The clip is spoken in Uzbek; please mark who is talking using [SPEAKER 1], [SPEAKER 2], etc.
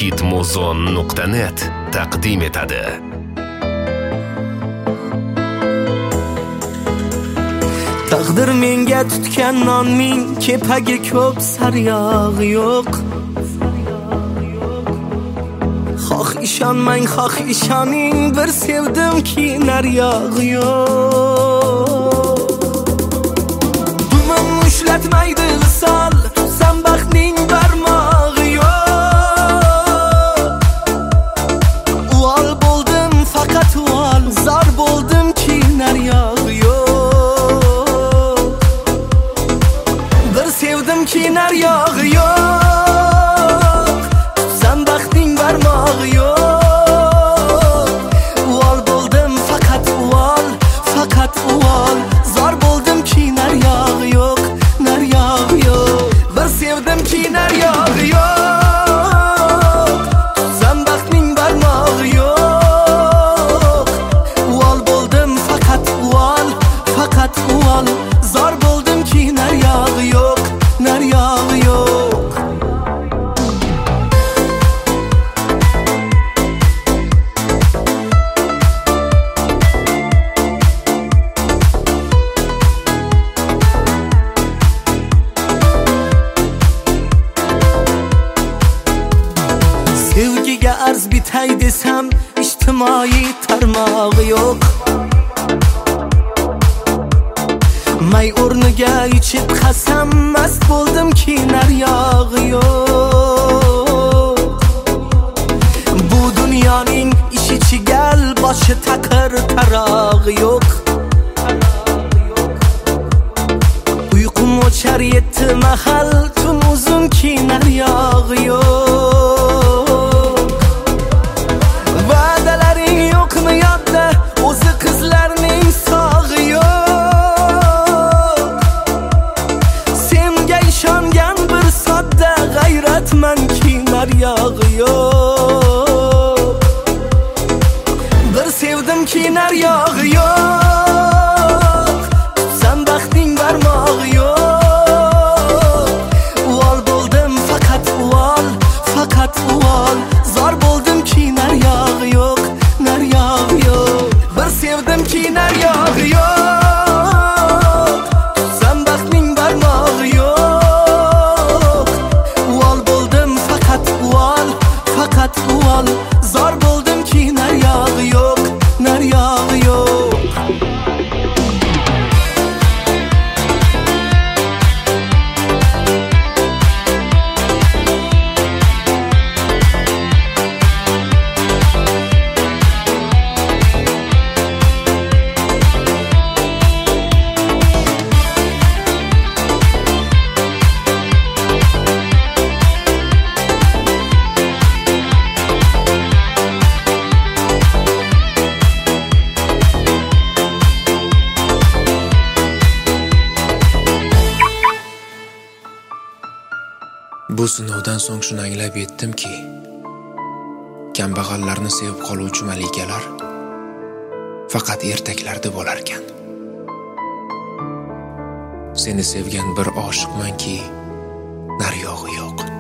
[SPEAKER 1] hitmuzon.net taqdim etadi.
[SPEAKER 2] Taqdir menga tutgan nonning kepagi ko'p, saryog' yo'q. Xoh ishonmang, xoh ishoning, bir sevdimki naryog' yo'q. Dumim ushlatmaydi visol, tutsam baxtning barmog'i yo'q. Uvol bo'ldim, faqat uvol, zor bo'ldimki naryog' yo'q. Bir sevdimki naryog' yo'q, tutsam baxtning barmog'i yo'q. Uvol bo'ldim, faqat uvol, faqat uvol, zor bo'ldimki naryog' yo'q, naryog' yo'q. Bir sevdimki naryog' yo'q, tutsam baxtning barmog'i yo'q. Uvol bo'ldim, faqat uvol, faqat uvol, zor bo'ldimki naryog' yo'q, naryog' yo'q. Sevgiga arz bitay desam, ijtimoiy tarmog'i yo'q. May o'rniga ichib qasam, mast bo'ldimki naryog' yo'q. Bu dunyoning ishi chigal, boshi taqir, tarog'i yo'q. Uyqum o'char yetti mahal, tun uzunki naryog' yo'q. Va'dalaring yo'qmi yodda, o'zi qizlarning sog'i yo'q. Senga ishongan bir sodda g'ayratmanki naryog' yo'q. Bir sevdimki naryog' yo'q, tutsam baxtning barmog'i yo'q. Uvol bo'ldim, faqat uvol, faqat uvol, zor bo'ldimki naryog' yo'q, naryog' yo'q. Bir sevdimki naryog' yo'q, tutsam baxtning barmog'i yo'q. Uvol bo'ldim, faqat uvol, faqat uvol, zor bo'ldimki naryog' yo'q, naryog' yo'q.
[SPEAKER 3] Bu sinovdan so'ng shuni anglab yetdimki, kambag'allarni sevib qoluvchi malikalar faqat ertaklarda bo'larkan. Seni sevgan bir oshiqmanki, naryog'i yo'q.